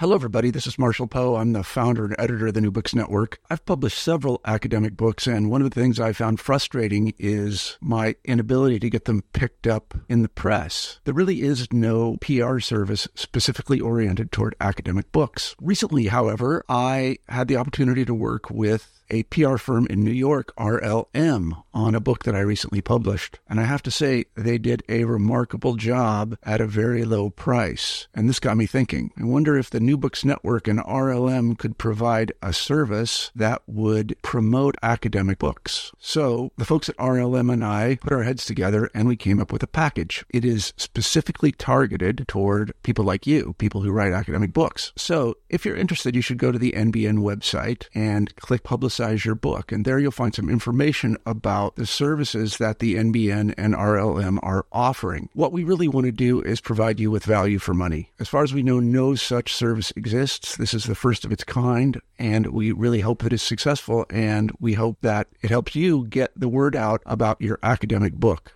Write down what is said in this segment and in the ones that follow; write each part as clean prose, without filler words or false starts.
Hello, everybody. This is Marshall Poe. I'm the founder and editor of the New Books Network. I've published several academic books, and one of the things I found frustrating is my inability to get them picked up in the press. There really is no PR service specifically oriented toward academic books. Recently, however, I had the opportunity to work with a PR firm in New York, RLM, on a book that I recently published. And I have to say, they did a remarkable job at a very low price. And this got me thinking. I wonder if the New Books Network and RLM could provide a service that would promote academic books. So the folks at RLM and I put our heads together and we came up with a package. It is specifically targeted toward people like you, people who write academic books. So if you're interested, you should go to the NBN website and click Publicize Your Book. And there you'll find some information about the services that the NBN and RLM are offering. What we really want to do is provide you with value for money. As far as we know, no such service exists. This is the first of its kind, and we really hope that it's successful, and we hope that it helps you get the word out about your academic book.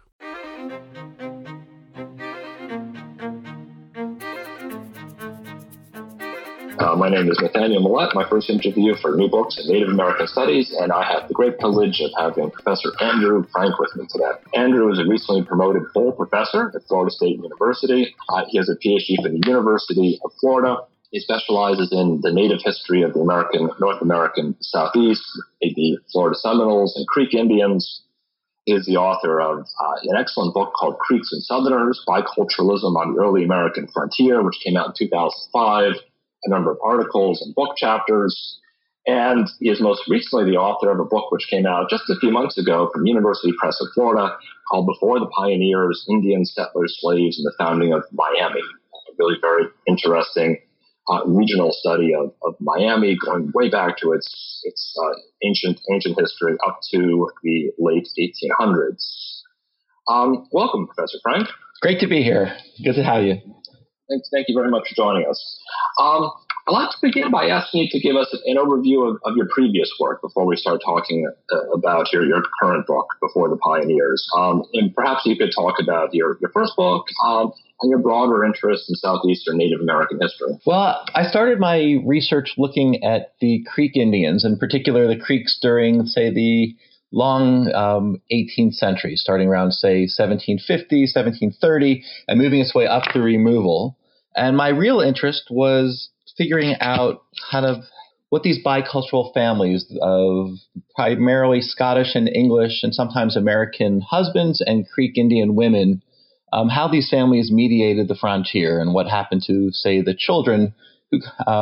My name is Nathaniel Millett, my first interview for New Books in Native American Studies, and I have the great privilege of having Professor Andrew Frank with me today. Andrew is a recently promoted full professor at Florida State University. He has a PhD from the University of Florida. He specializes in the native history of the North American Southeast, the Florida Seminoles and Creek Indians. He is the author of an excellent book called Creeks and Southerners, Biculturalism on the Early American Frontier, which came out in 2005. A number of articles and book chapters, and he is most recently the author of a book which came out just a few months ago from University Press of Florida called Before the Pioneers, Indian Settlers, Slaves, and the Founding of Miami. A really very interesting regional study of Miami going way back to its ancient history up to the late 1800s. Welcome, Professor Frank. Great to be here. Good to have you. Thank you very much for joining us. I'd like to begin by asking you to give us an overview of your previous work before we start talking about your current book, Before the Pioneers. And perhaps you could talk about your first book and your broader interest in Southeastern Native American history. Well, I started my research looking at the Creek Indians, in particular the Creeks during, say, the long 18th century, starting around, say, 1750, 1730, and moving its way up through removal. And my real interest was figuring out kind of what these bicultural families of primarily Scottish and English and sometimes American husbands and Creek Indian women, how these families mediated the frontier and what happened to, say, the children who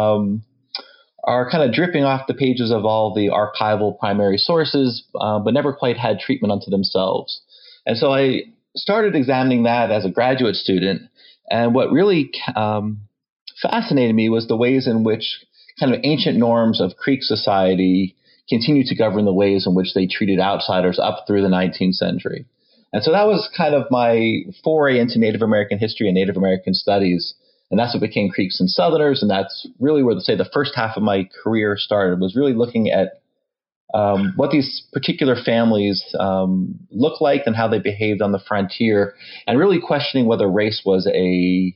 are kind of dripping off the pages of all the archival primary sources, but never quite had treatment unto themselves. And so I started examining that as a graduate student. And what really fascinated me was the ways in which kind of ancient norms of Creek society continue to govern the ways in which they treated outsiders up through the 19th century. And so that was kind of my foray into Native American history and Native American studies. And that's what became Creeks and Southerners. And that's really where, say, the first half of my career started, was really looking at what these particular families look like and how they behaved on the frontier, and really questioning whether race was an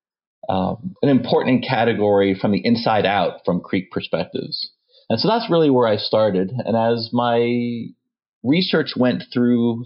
important category from the inside out from Creek perspectives. And so that's really where I started. And as my research went through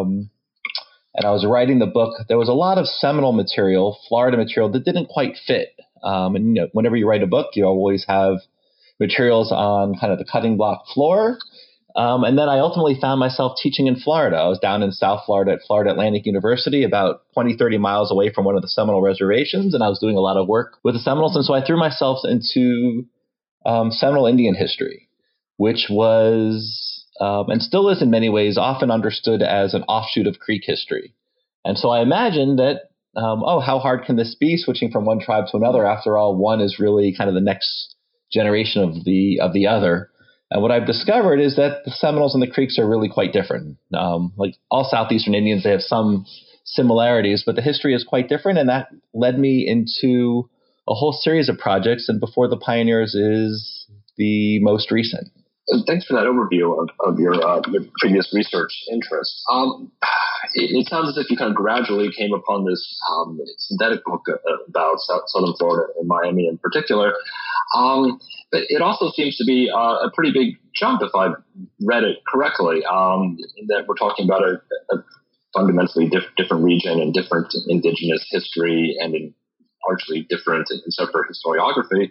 and I was writing the book, there was a lot of Seminole material, Florida material, that didn't quite fit. And whenever you write a book, you always have materials on kind of the cutting block floor. And then I ultimately found myself teaching in Florida. I was down in South Florida at Florida Atlantic University, about 20, 30 miles away from one of the Seminole reservations. And I was doing a lot of work with the Seminoles. And so I threw myself into Seminole Indian history, which was and still is in many ways often understood as an offshoot of Creek history. And so I imagined that, how hard can this be, switching from one tribe to another? After all, one is really kind of the next generation of the other. And what I've discovered is that the Seminoles and the Creeks are really quite different. Like all Southeastern Indians, they have some similarities, but the history is quite different. And that led me into a whole series of projects. And Before the Pioneers is the most recent. Thanks for that overview of your previous research interests. it sounds as if you kind of gradually came upon this synthetic book about Southern Florida and Miami in particular. But it also seems to be a pretty big jump, if I've read it correctly, in that we're talking about a fundamentally different region and different indigenous history and in largely different and separate historiography.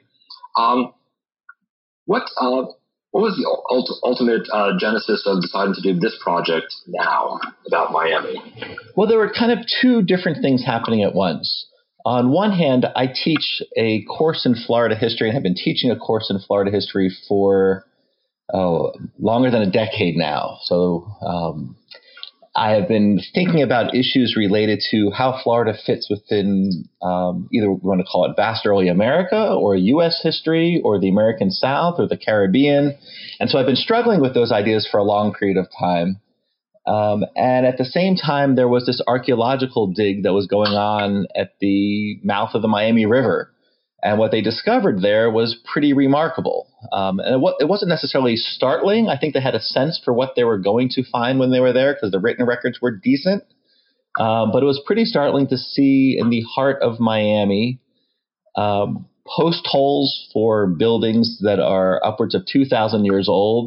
What was the ultimate genesis of deciding to do this project now about Miami? Well, there were kind of two different things happening at once. On one hand, I teach a course in Florida history and have been teaching a course in Florida history for longer than a decade now. So I have been thinking about issues related to how Florida fits within either we want to call it vast early America or U.S. history or the American South or the Caribbean. And so I've been struggling with those ideas for a long period of time. And at the same time, there was this archaeological dig that was going on at the mouth of the Miami River. And what they discovered there was pretty remarkable. And it wasn't necessarily startling. I think they had a sense for what they were going to find when they were there because the written records were decent. But it was pretty startling to see in the heart of Miami post holes for buildings that are upwards of 2,000 years old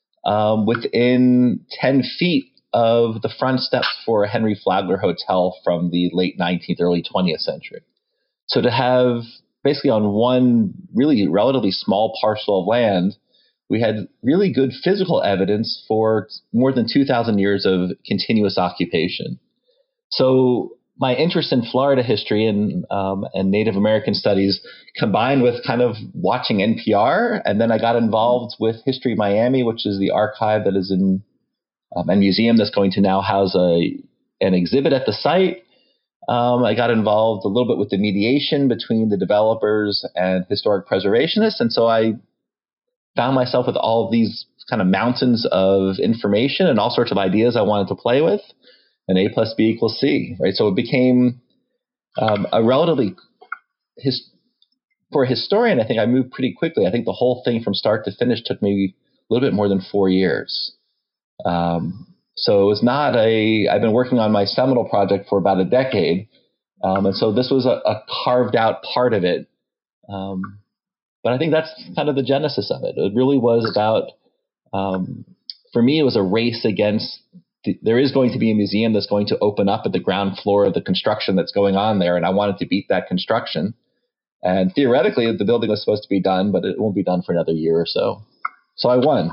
within 10 feet of the front steps for a Henry Flagler hotel from the late 19th, early 20th century. So to have basically on one really relatively small parcel of land, we had really good physical evidence for more than 2,000 years of continuous occupation. So my interest in Florida history and Native American studies combined with kind of watching NPR, and then I got involved with History Miami, which is the archive that is in a museum that's going to now house an exhibit at the site. I got involved a little bit with the mediation between the developers and historic preservationists. And so I found myself with all of these kind of mountains of information and all sorts of ideas I wanted to play with. And A plus B equals C, right? So it became a relatively, for a historian, I think I moved pretty quickly. I think the whole thing from start to finish took maybe a little bit more than 4 years. So it was not I've been working on my seminal project for about a decade. And so this was a carved out part of it. But I think that's kind of the genesis of it. It really was about, for me, it was a race against, there is going to be a museum that's going to open up at the ground floor of the construction that's going on there. And I wanted to beat that construction. And theoretically, the building was supposed to be done, but it won't be done for another year or so. So I won.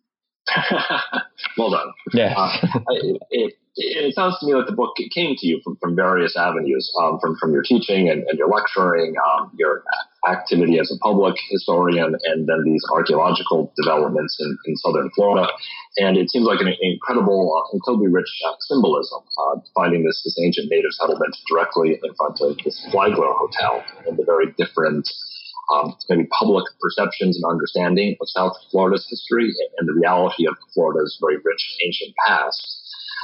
Well done. Yes. It sounds to me like the book came to you from various avenues, from your teaching and your lecturing, your activity as a public historian, and then these archaeological developments in southern Florida. And it seems like an incredibly rich symbolism, finding this ancient native settlement directly in front of this Flagler Hotel and the very different maybe public perceptions and understanding of South Florida's history and the reality of Florida's very rich ancient past.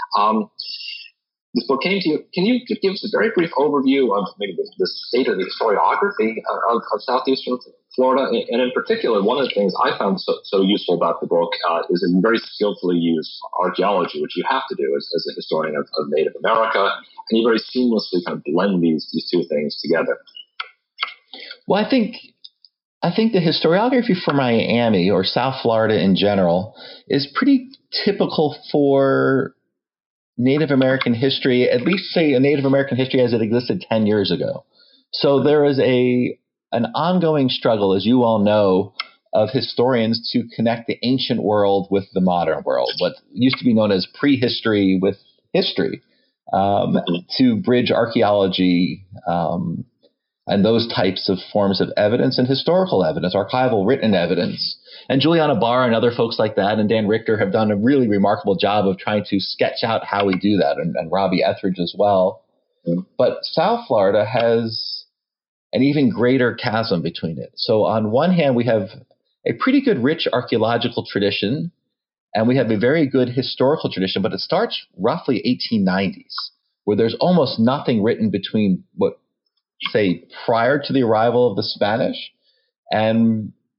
This book came to you. Can you give us a very brief overview of maybe the state of the historiography of southeastern Florida? And in particular, one of the things I found so useful about the book is a very skillfully used archaeology, which you have to do as a historian of Native America, and you very seamlessly kind of blend these two things together. Well, I think the historiography for Miami or South Florida in general is pretty typical for Native American history, at least say a Native American history as it existed 10 years ago. So there is an ongoing struggle, as you all know, of historians to connect the ancient world with the modern world, what used to be known as prehistory with history, to bridge archaeology and those types of forms of evidence and historical evidence, archival written evidence. And Juliana Barr and other folks like that and Dan Richter have done a really remarkable job of trying to sketch out how we do that, and Robbie Etheridge as well. Mm-hmm. But South Florida has an even greater chasm between it. So on one hand, we have a pretty good rich archaeological tradition, and we have a very good historical tradition, but it starts roughly 1890s, where there's almost nothing written between what, say, prior to the arrival of the Spanish and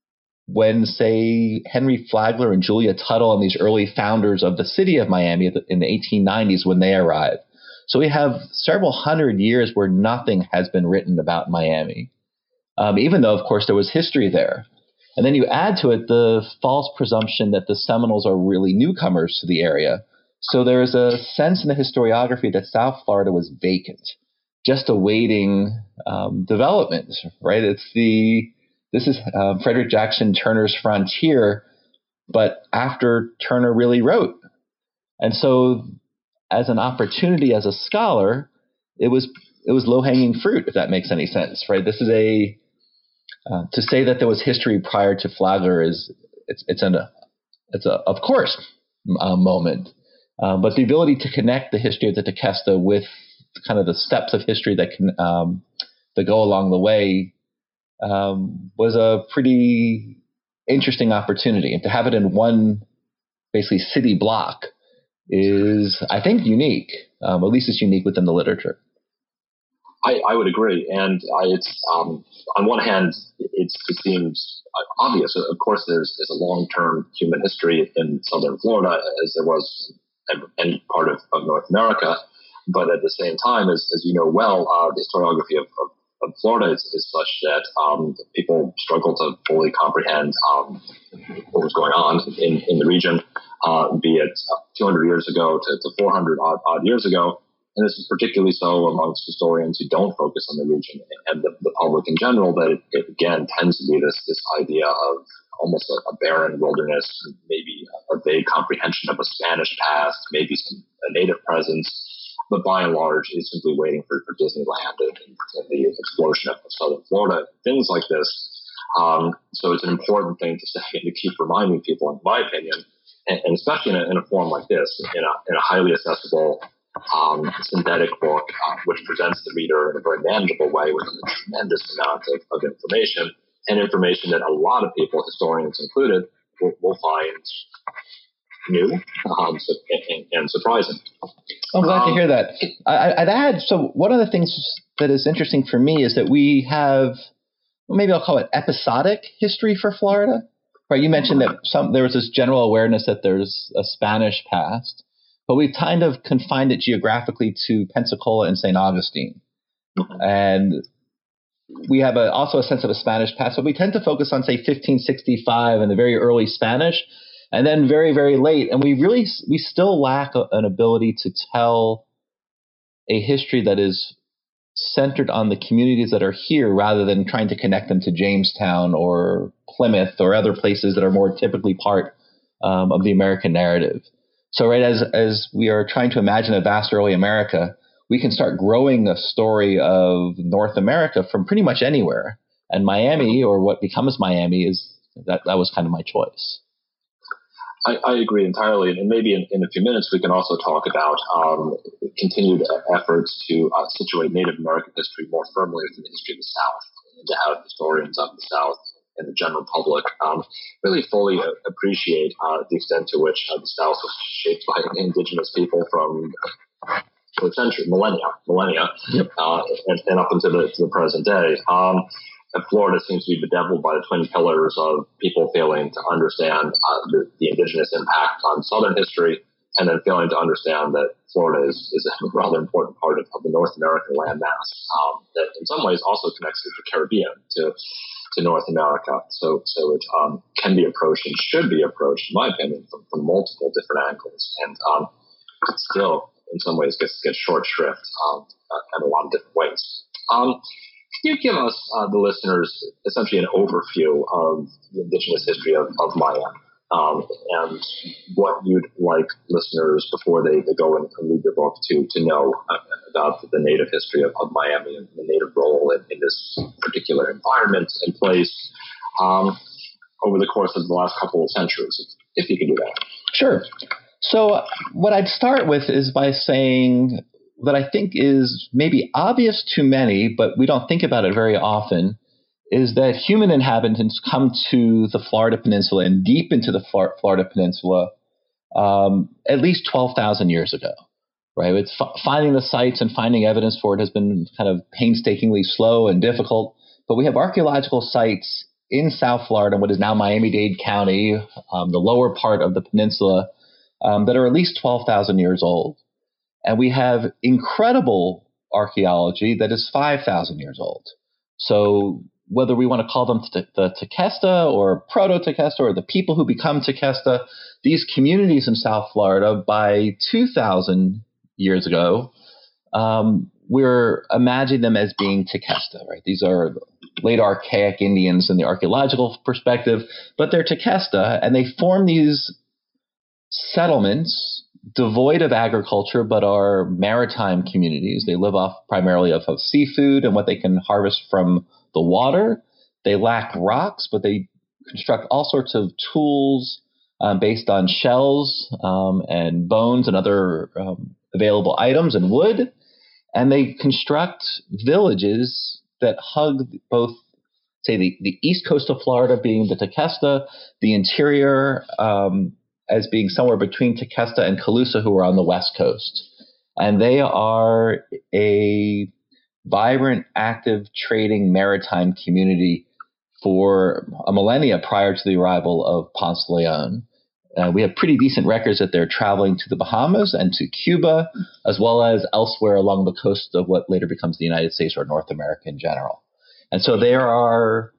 when, say, Henry Flagler and Julia Tuttle and these early founders of the city of Miami in the 1890s when they arrived. So we have several hundred years where nothing has been written about Miami, even though, of course, there was history there. And then you add to it the false presumption that the Seminoles are really newcomers to the area. So there's a sense in the historiography that South Florida was vacant, just awaiting development, right? This is Frederick Jackson Turner's frontier, but after Turner really wrote. And so as an opportunity as a scholar, it was low-hanging fruit, if that makes any sense, right? This is to say that there was history prior to Flagler it's a of course moment, but the ability to connect the history of the Tequesta with kind of the steps of history that can that go along the way was a pretty interesting opportunity, and to have it in one basically city block is, I think, unique. At least it's unique within the literature. I would agree, and it's on one hand, it seems obvious. Of course, there's a long-term human history in southern Florida, as there was in any part of North America. But at the same time, as you know well, the historiography of Florida is such that people struggle to fully comprehend what was going on in the region, be it 200 years ago to 400 odd years ago. And this is particularly so amongst historians who don't focus on the region and the public in general, that it again tends to be this idea of almost a barren wilderness, maybe a vague comprehension of a Spanish past, maybe a native presence, but by and large is simply waiting for Disneyland and the explosion of southern Florida, things like this. So it's an important thing to say and to keep reminding people, in my opinion, and especially in a form like this, in a highly accessible synthetic book, which presents the reader in a very manageable way with a tremendous amount of information, and information that a lot of people, historians included, will find new and surprising. I'm glad to hear that. I'd add, so one of the things that is interesting for me is that we have, well, maybe I'll call it episodic history for Florida. Right? You mentioned that there was this general awareness that there's a Spanish past, but we've kind of confined it geographically to Pensacola and St. Augustine. And we have also a sense of a Spanish past, but we tend to focus on, say, 1565 and the very early Spanish, and then very, very late. And we still lack an ability to tell a history that is centered on the communities that are here rather than trying to connect them to Jamestown or Plymouth or other places that are more typically part of the American narrative. So right as we are trying to imagine a vast early America, we can start growing a story of North America from pretty much anywhere. And Miami, or what becomes Miami, is that was kind of my choice. I agree entirely. And maybe in a few minutes, we can also talk about continued efforts to situate Native American history more firmly within the history of the South, and to have historians of the South and the general public really fully appreciate the extent to which the South was shaped by indigenous people from millennia, yep. And up into the present day. Florida seems to be bedeviled by the twin pillars of people failing to understand the indigenous impact on Southern history, and then failing to understand that Florida is a rather important part of the North American landmass that in some ways also connects the Caribbean to North America. So it can be approached and should be approached, in my opinion, from multiple different angles, and still in some ways gets short shrift in a lot of different ways. Can you give us, the listeners, essentially an overview of the indigenous history of Miami, and what you'd like listeners, before they go and read your book, to know about the native history of Miami and the native role in this particular environment and place over the course of the last couple of centuries, if you could do that? Sure. So what I'd start with is by saying that I think is maybe obvious to many, but we don't think about it very often, is that human inhabitants come to the Florida Peninsula and deep into the Florida Peninsula at least 12,000 years ago, right? It's finding the sites and finding evidence for it has been kind of painstakingly slow and difficult, but we have archaeological sites in South Florida, what is now Miami-Dade County, the lower part of the peninsula, that are at least 12,000 years old. And we have incredible archaeology that is 5,000 years old. So whether we want to call them the Tequesta or Proto-Tequesta or the people who become Tequesta, these communities in South Florida by 2,000 years ago, we're imagining them as being Tequesta, right? These are late archaic Indians in the archaeological perspective, but they're Tequesta, and they form these settlements devoid of agriculture, but are maritime communities. They live off primarily of seafood and what they can harvest from the water. They lack rocks, but they construct all sorts of tools based on shells and bones and other available items and wood. And they construct villages that hug both, say, the east coast of Florida being the Tequesta, the interior as being somewhere between Tequesta and Calusa, who are on the west coast. And they are a vibrant, active trading maritime community for a millennia prior to the arrival of Ponce de Leon. We have pretty decent records that they're traveling to the Bahamas and to Cuba, as well as elsewhere along the coast of what later becomes the United States or North America in general. And so there are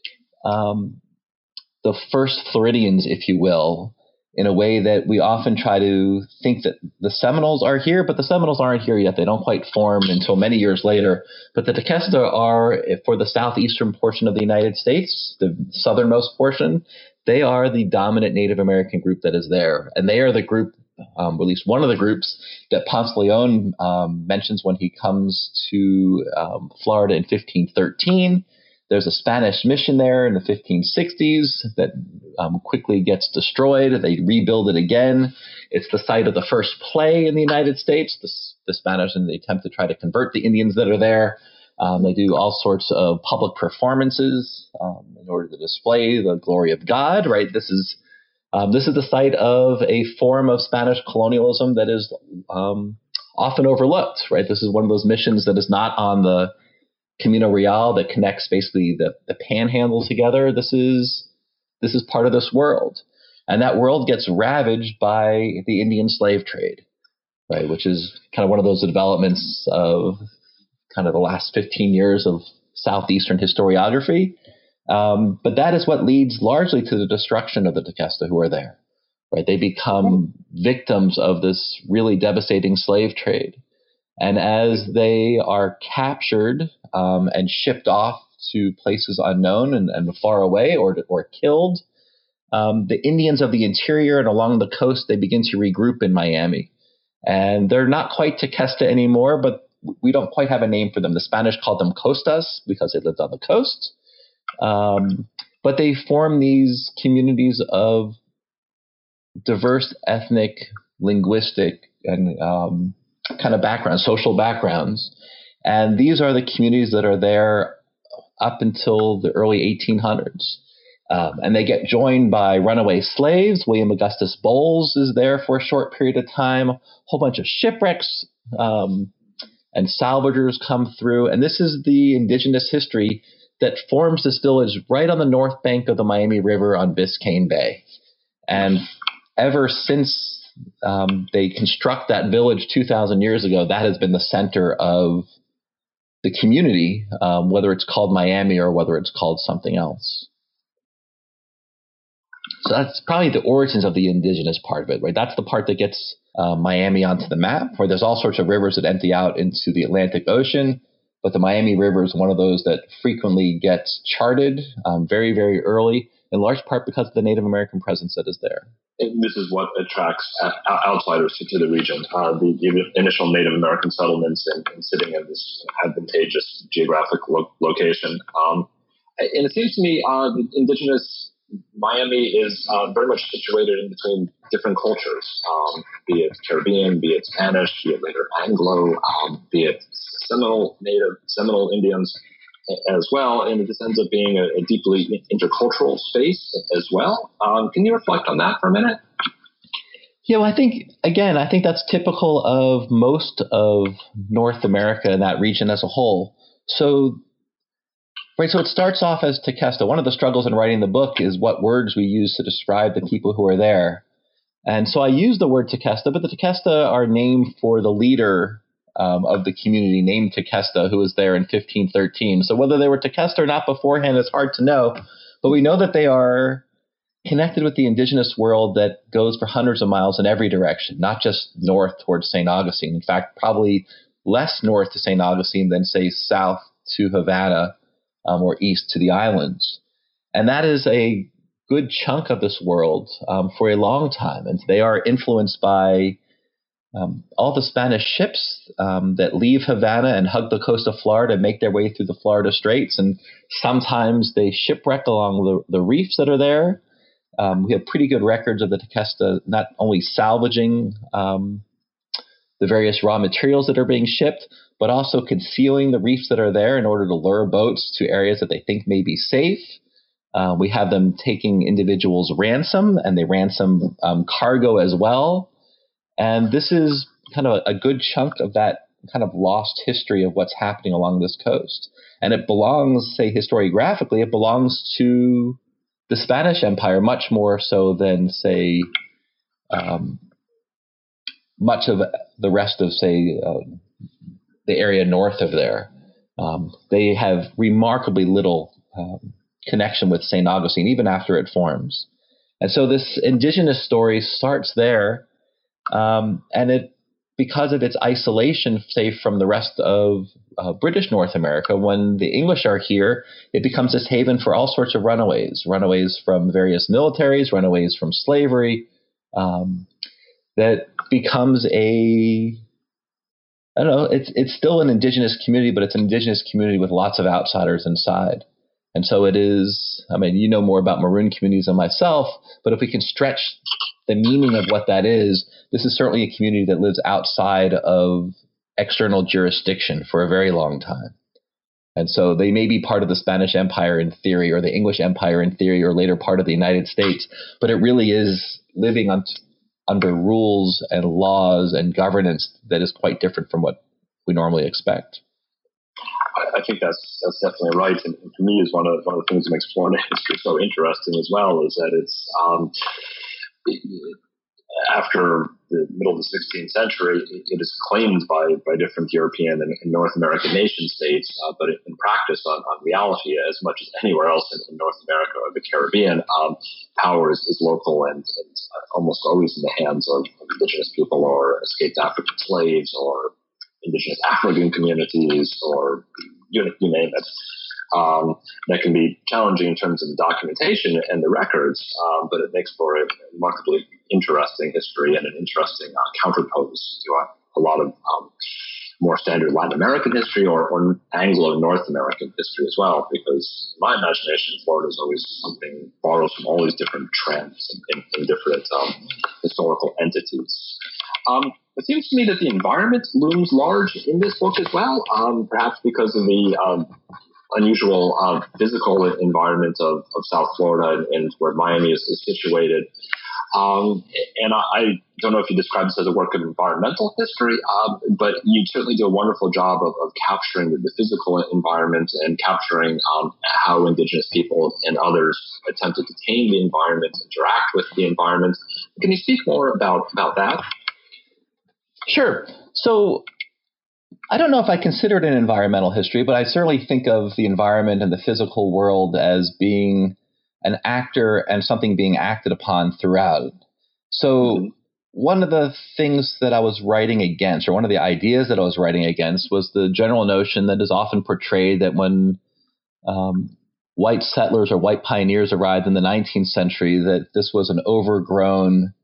the first Floridians, if you will, in a way that we often try to think that the Seminoles are here, but the Seminoles aren't here yet. They don't quite form until many years later. But the Tequesta are, for the southeastern portion of the United States, the southernmost portion, they are the dominant Native American group that is there. And they are the group, at least one of the groups, that Ponce de Leon mentions when he comes to Florida in 1513. There's a Spanish mission there in the 1560s that quickly gets destroyed. They rebuild it again. It's the site of the first play in the United States. The Spanish, and they attempt to try to convert the Indians that are there. They do all sorts of public performances in order to display the glory of God. Right. This is the site of a form of Spanish colonialism that is often overlooked. Right. This is one of those missions that is not on the Camino Real that connects basically the panhandle together. This is part of this world. And that world gets ravaged by the Indian slave trade, right? Which is kind of one of those developments of kind of the last 15 years of Southeastern historiography. But that is what leads largely to the destruction of the Tequesta who are there, right? They become victims of this really devastating slave trade. And as they are captured and shipped off to places unknown and far away or killed, the Indians of the interior and along the coast, they begin to regroup in Miami. And they're not quite Tequesta anymore, but we don't quite have a name for them. The Spanish called them Costas because they lived on the coast. But they form these communities of diverse ethnic, linguistic, and kind of backgrounds, social backgrounds. And these are the communities that are there up until the early 1800s. And they get joined by runaway slaves. William Augustus Bowles is there for a short period of time. A whole bunch of shipwrecks and salvagers come through. And this is the indigenous history that forms this village right on the north bank of the Miami River on Biscayne Bay. And ever since they construct that village 2,000 years ago, that has been the center of the community, whether it's called Miami or whether it's called something else. So that's probably the origins of the indigenous part of it, right? That's the part that gets Miami onto the map, where there's all sorts of rivers that empty out into the Atlantic Ocean. But the Miami River is one of those that frequently gets charted very, very early, in large part because of the Native American presence that is there. And this is what attracts outsiders to the region, the initial Native American settlements and sitting in this advantageous geographic location. And it seems to me the indigenous Miami is very much situated in between different cultures, be it Caribbean, be it Spanish, be it later Anglo, be it Seminole Indians as well. And it just ends up being a deeply intercultural space as well. Can you reflect on that for a minute? Yeah, well, I think that's typical of most of North America and that region as a whole. So Right, so it starts off as Tequesta. One of the struggles in writing the book is what words we use to describe the people who are there. And so I use the word Tequesta, but the Tequesta are named for the leader of the community named Tequesta, who was there in 1513. So whether they were Tequesta or not beforehand, it's hard to know. But we know that they are connected with the indigenous world that goes for hundreds of miles in every direction, not just north towards St. Augustine. In fact, probably less north to St. Augustine than, say, south to Havana or east to the islands. And that is a good chunk of this world for a long time. And they are influenced by all the Spanish ships that leave Havana and hug the coast of Florida and make their way through the Florida Straits. And sometimes they shipwreck along the reefs that are there. We have pretty good records of the Tequesta not only salvaging the various raw materials that are being shipped, but also concealing the reefs that are there in order to lure boats to areas that they think may be safe. We have them taking individuals ransom, and they ransom cargo as well. And this is kind of a good chunk of that kind of lost history of what's happening along this coast. And it belongs, say, historiographically, it belongs to the Spanish Empire much more so than, say, much of the rest of, say, the area north of there. They have remarkably little connection with St. Augustine, even after it forms. And so this indigenous story starts there, and it, because of its isolation, say, from the rest of British North America, when the English are here, it becomes this haven for all sorts of runaways from various militaries, runaways from slavery, that becomes it's still an indigenous community, but it's an indigenous community with lots of outsiders inside. And so it is, I mean, you know more about maroon communities than myself, but if we can stretch the meaning of what that is, this is certainly a community that lives outside of external jurisdiction for a very long time. And so they may be part of the Spanish Empire in theory, or the English Empire in theory, or later part of the United States, but it really is living under rules and laws and governance that is quite different from what we normally expect. I think that's definitely right, and for me, is one of the things that makes Florida history so interesting as well, is that it's after the middle of the 16th century, it is claimed by different European and North American nation states, but in practice, on reality, as much as anywhere else in North America or the Caribbean, power is local and almost always in the hands of indigenous people or escaped African slaves or indigenous African communities, or you name it. That can be challenging in terms of the documentation and the records, but it makes for a remarkably interesting history and an interesting counterpose to a lot of more standard Latin American history or Anglo-North American history as well, because in my imagination, Florida is always something borrowed from all these different trends in different historical entities. It seems to me that the environment looms large in this book as well, perhaps because of the unusual physical environment of South Florida and where Miami is situated. And I don't know if you describe this as a work of environmental history, but you certainly do a wonderful job of capturing the physical environment and capturing how indigenous people and others attempt to tame the environment, interact with the environment. Can you speak more about that? Sure. So I don't know if I consider it an environmental history, but I certainly think of the environment and the physical world as being an actor and something being acted upon throughout. So one of the things that I was writing against, or one of the ideas that I was writing against, was the general notion that is often portrayed that when white settlers or white pioneers arrived in the 19th century, that this was an overgrown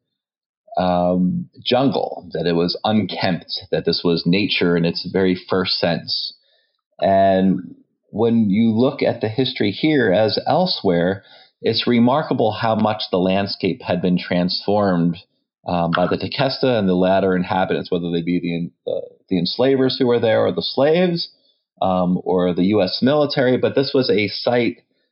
jungle, that it was unkempt, that this was nature in its very first sense. And when you look at the history here as elsewhere, it's remarkable how much the landscape had been transformed by the Tequesta and the latter inhabitants, whether they be the enslavers who were there or the slaves or the U.S. military. But this was a site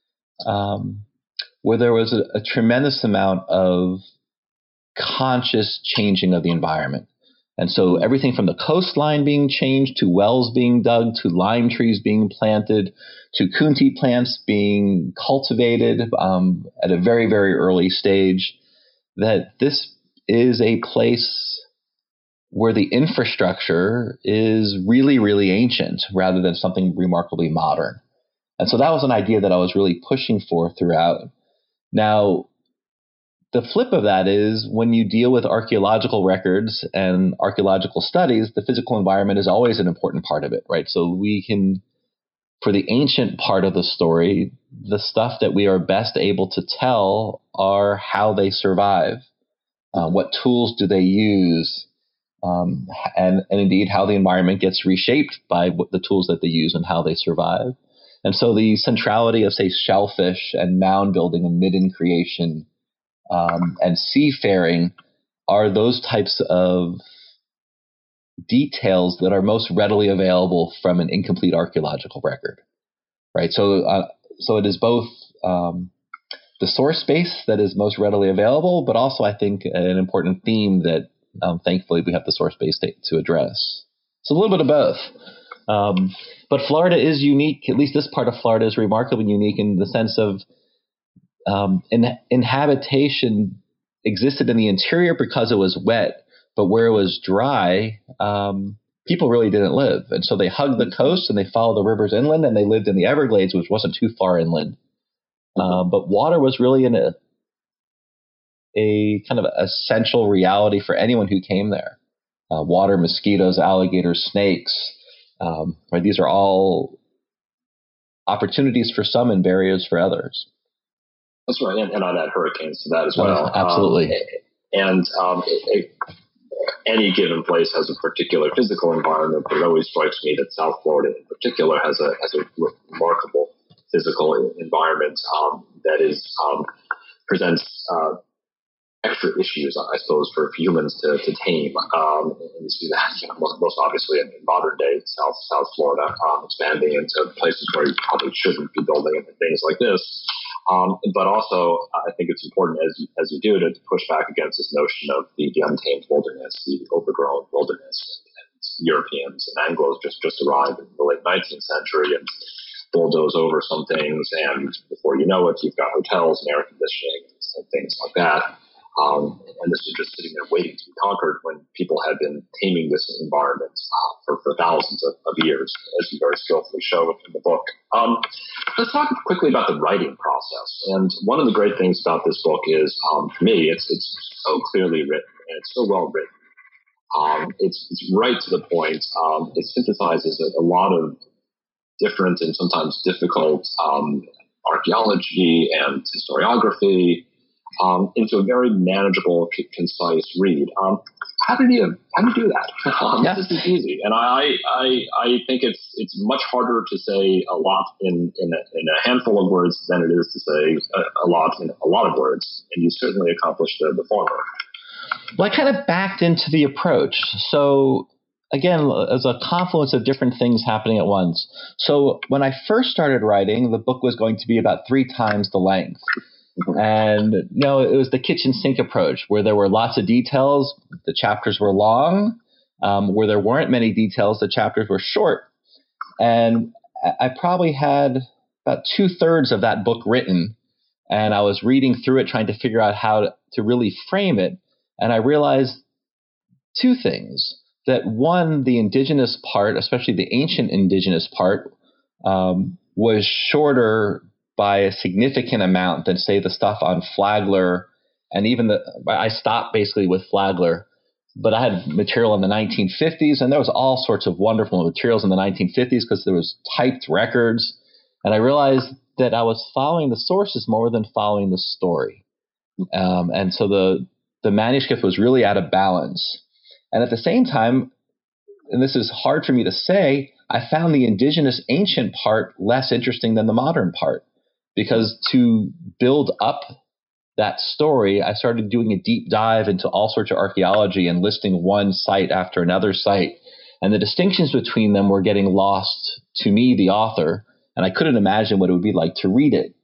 where there was a tremendous amount of conscious changing of the environment. And so everything from the coastline being changed to wells being dug to lime trees being planted to Kunti plants being cultivated at a very, very early stage, that this is a place where the infrastructure is really, really ancient rather than something remarkably modern. And so that was an idea that I was really pushing for throughout. Now, the flip of that is when you deal with archaeological records and archaeological studies, the physical environment is always an important part of it, right? So we can, for the ancient part of the story, the stuff that we are best able to tell are how they survive, what tools do they use, and indeed how the environment gets reshaped by the tools that they use and how they survive. And so the centrality of, say, shellfish and mound building and midden creation and seafaring are those types of details that are most readily available from an incomplete archaeological record, right? So it is both the source base that is most readily available, but also I think an important theme that thankfully we have the source base to address. So a little bit of both. But Florida is unique. At least this part of Florida is remarkably unique in the sense of inhabitation existed in the interior because it was wet, but where it was dry, people really didn't live. And so they hugged the coast and they followed the rivers inland, and they lived in the Everglades, which wasn't too far inland. But water was really a kind of essential reality for anyone who came there. Water, mosquitoes, alligators, snakes, right? These are all opportunities for some and barriers for others. That's right, and I'd add hurricanes to that as well. Absolutely. Any given place has a particular physical environment, but it always strikes me that South Florida in particular has a remarkable physical environment that presents extra issues, I suppose, for humans to tame. And you see that most obviously in modern day South Florida, expanding into places where you probably shouldn't be building and things like this. But also, I think it's important as you do to push back against this notion of the untamed wilderness, the overgrown wilderness. And Europeans and Anglos just arrived in the late 19th century and bulldoze over some things, and before you know it, you've got hotels and air conditioning and things like that. And this is just sitting there waiting to be conquered when people had been taming this environment for thousands of years, as you very skillfully show in the book. Let's talk quickly about the writing process. And one of the great things about this book is, for me, it's so clearly written and it's so well written. It's right to the point. It synthesizes a lot of different and sometimes difficult archaeology and historiography into a very manageable, concise read. How did you do that? This isn't easy, and I think it's much harder to say a lot in a handful of words than it is to say a lot in a lot of words, and you certainly accomplished the former. Well, I kind of backed into the approach. So again, as a confluence of different things happening at once. So when I first started writing, the book was going to be about 3 times the length. And, it was the kitchen sink approach where there were lots of details. The chapters were long. Where there weren't many details, the chapters were short. And I probably had about 2/3 of that book written. And I was reading through it, trying to figure out how to really frame it. And I realized 2 things. That one, the indigenous part, especially the ancient indigenous part, was shorter by a significant amount than, say, the stuff on Flagler, and even I stopped basically with Flagler, but I had material in the 1950s, and there was all sorts of wonderful materials in the 1950s because there was typed records, and I realized that I was following the sources more than following the story, and so the manuscript was really out of balance. And at the same time, and this is hard for me to say, I found the indigenous ancient part less interesting than the modern part. Because to build up that story, I started doing a deep dive into all sorts of archaeology and listing one site after another site. And the distinctions between them were getting lost to me, the author, and I couldn't imagine what it would be like to read it.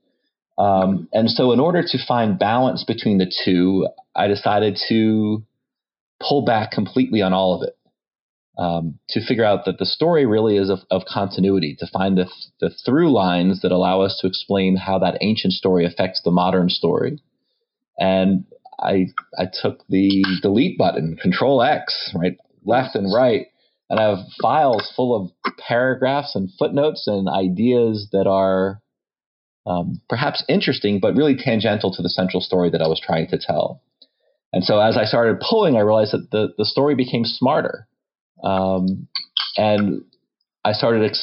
And so in order to find balance between the two, I decided to pull back completely on all of it, to figure out that the story really is of continuity, to find the through lines that allow us to explain how that ancient story affects the modern story. And I took the delete button, Control X, right, left and right, and I have files full of paragraphs and footnotes and ideas that are perhaps interesting, but really tangential to the central story that I was trying to tell. And so as I started pulling, I realized that the story became smarter. And I started,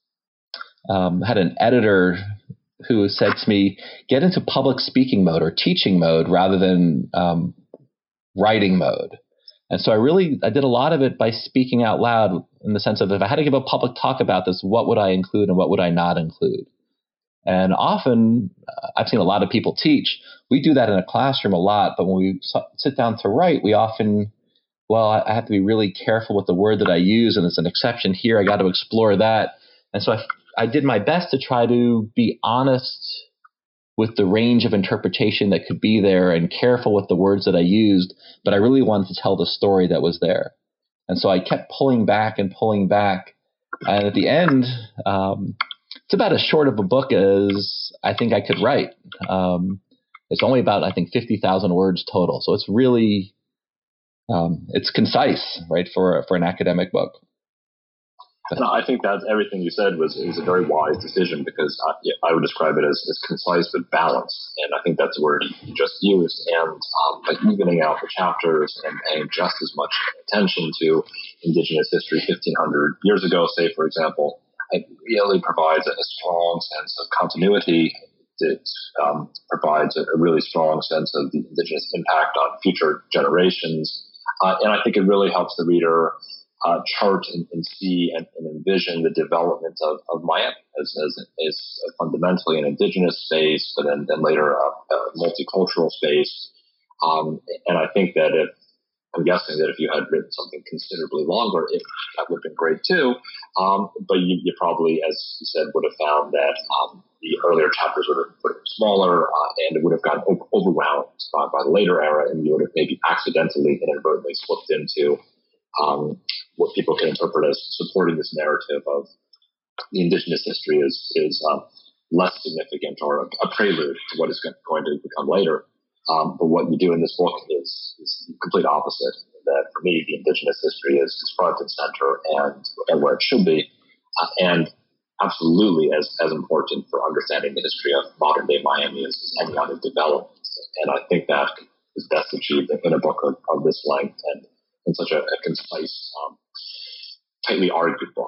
had an editor who said to me, get into public speaking mode or teaching mode rather than writing mode. And so I did a lot of it by speaking out loud, in the sense of, if I had to give a public talk about this, what would I include and what would I not include? And often, I've seen a lot of people teach. We do that in a classroom a lot, but when we sit down to write, we often, I have to be really careful with the word that I use, and there's an exception here. I got to explore that. And so I did my best to try to be honest with the range of interpretation that could be there, and careful with the words that I used, but I really wanted to tell the story that was there. And so I kept pulling back and pulling back. And at the end, it's about as short of a book as I think I could write. It's only about, I think, 50,000 words total. So it's really, it's concise, right, for an academic book. No, I think that everything you said is a very wise decision, because I would describe it as concise but balanced, and I think that's the word you just used. And by evening out the chapters and paying just as much attention to Indigenous history 1,500 years ago, say, for example, it really provides a strong sense of continuity. It provides a really strong sense of the Indigenous impact on future generations, and I think it really helps the reader chart and see and envision the development of Miami as fundamentally an indigenous space, but then later a multicultural space. And I think that I'm guessing that if you had written something considerably longer, that would have been great too. But you probably, as you said, would have found that the earlier chapters would have been smaller, and it would have gotten overwhelmed by the later era, and you would have maybe accidentally, inadvertently slipped into what people can interpret as supporting this narrative of the indigenous history is less significant, or a prelude to what is going to become later. But what you do in this book is the complete opposite. That for me, the indigenous history is front and center, and where it should be, and absolutely as important for understanding the history of modern day Miami as any other development. And I think that is best achieved in a book of this length and in such a concise, tightly argued book.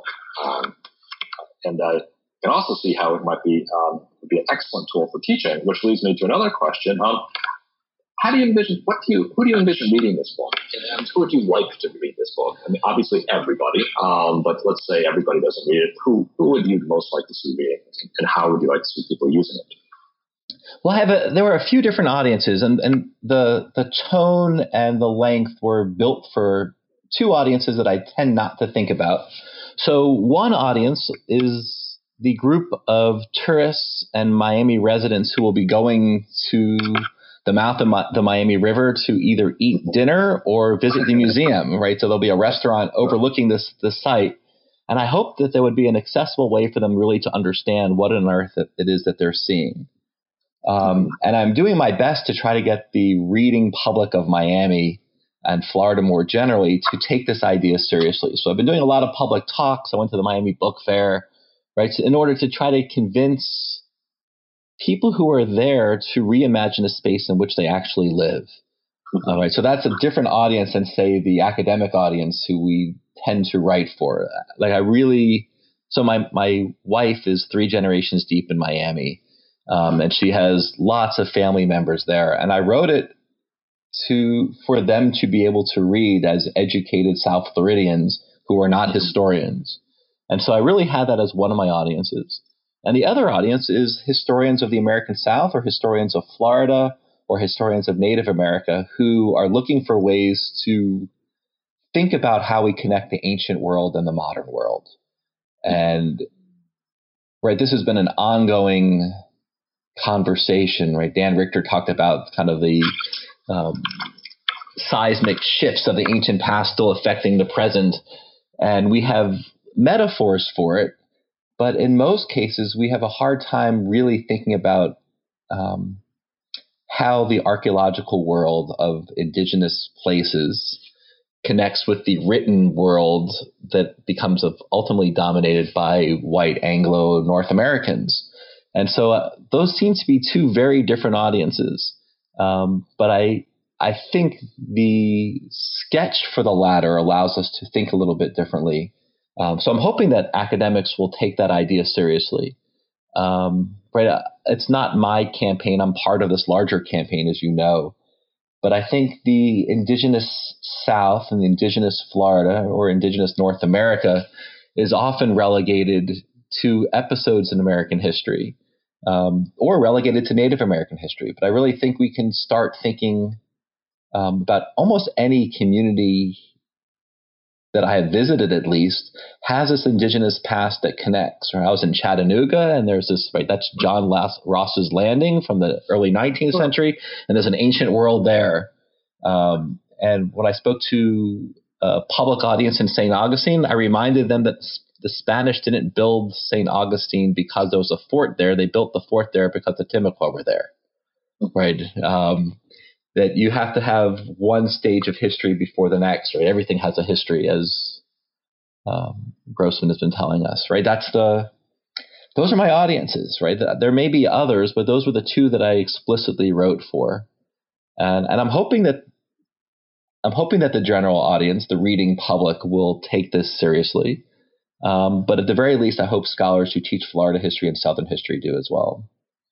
And I can also see how it might be an excellent tool for teaching, which leads me to another question. How do you envision, who do you envision reading this book? And who would you like to read this book? I mean, obviously everybody, but let's say everybody doesn't read it. Who would you most like to see reading it? And how would you like to see people using it? Well, there were a few different audiences, and the tone and the length were built for two audiences that I tend not to think about. So one audience is the group of tourists and Miami residents who will be going to the mouth of the Miami River to either eat dinner or visit the museum, right? So there'll be a restaurant overlooking this site. And I hope that there would be an accessible way for them really to understand what on earth it is that they're seeing. And I'm doing my best to try to get the reading public of Miami and Florida more generally to take this idea seriously. So I've been doing a lot of public talks. I went to the Miami Book Fair, right, in order to try to convince people who are there to reimagine a space in which they actually live. All right, so that's a different audience than, say, the academic audience who we tend to write for. So my wife is 3 generations deep in Miami. And she has lots of family members there. And I wrote it for them to be able to read as educated South Floridians who are not historians. And so I really had that as one of my audiences. And the other audience is historians of the American South, or historians of Florida, or historians of Native America, who are looking for ways to think about how we connect the ancient world and the modern world. And right, this has been an ongoing conversation, right? Dan Richter talked about kind of the seismic shifts of the ancient past still affecting the present. And we have metaphors for it. But in most cases, we have a hard time really thinking about how the archaeological world of indigenous places connects with the written world that becomes ultimately dominated by white Anglo North Americans. And so those seem to be two very different audiences. But I think the sketch for the latter allows us to think a little bit differently. So I'm hoping that academics will take that idea seriously. Right? It's not my campaign. I'm part of this larger campaign, as you know. But I think the indigenous South and the indigenous Florida or indigenous North America is often relegated to episodes in American history, or relegated to Native American history. But I really think we can start thinking about almost any community that I have visited, at least, has this indigenous past that connects. Right? I was in Chattanooga, and there's this, right, that's John Ross's Landing from the early 19th century, and there's an ancient world there. And when I spoke to a public audience in St. Augustine, I reminded them that the Spanish didn't build St. Augustine because there was a fort there. They built the fort there because the Timucua were there, right? That you have to have one stage of history before the next, right? Everything has a history, as Grossman has been telling us, right? Those are my audiences, right? There may be others, but those were the two that I explicitly wrote for. And I'm hoping that the general audience, the reading public, will take this seriously. But at the very least, I hope scholars who teach Florida history and Southern history do as well.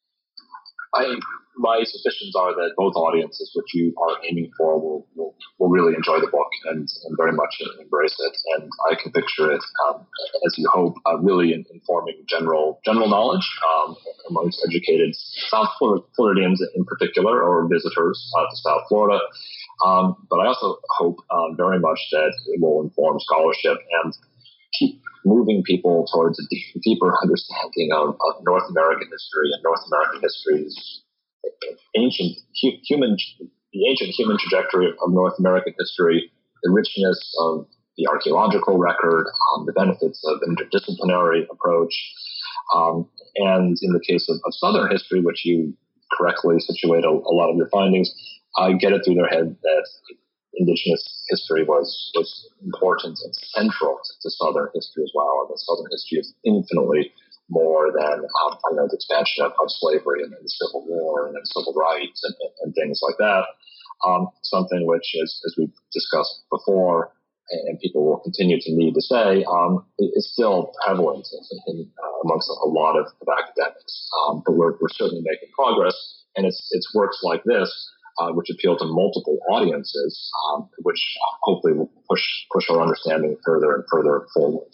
My suspicions are that both audiences, which you are aiming for, will really enjoy the book and very much embrace it. And I can picture it, as you hope, really informing general knowledge amongst educated South Floridians in particular, or visitors to South Florida. But I also hope very much that it will inform scholarship and keep moving people towards a deeper understanding of North American history and North American history's the ancient human trajectory of North American history, the richness of the archaeological record, the benefits of interdisciplinary approach, and in the case of Southern history, which you correctly situate a lot of your findings, get it through their head that indigenous history was important and central to Southern history as well, and that Southern history is infinitely more than the expansion of slavery and the Civil War and civil rights and things like that. Something which, as we've discussed before, and people will continue to need to say, is still prevalent amongst a lot of academics. But we're certainly making progress, and it's works like this which appeal to multiple audiences, which hopefully will push our understanding further and further forward.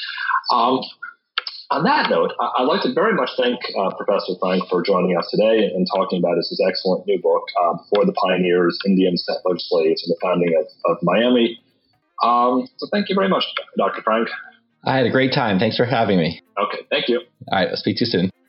On that note, I'd like to very much thank Professor Frank for joining us today and talking about his excellent new book, For the Pioneers, Indian Settler Slaves and the Founding of Miami. So thank you very much, Dr. Frank. I had a great time. Thanks for having me. Okay, thank you. All right, I'll speak to you soon.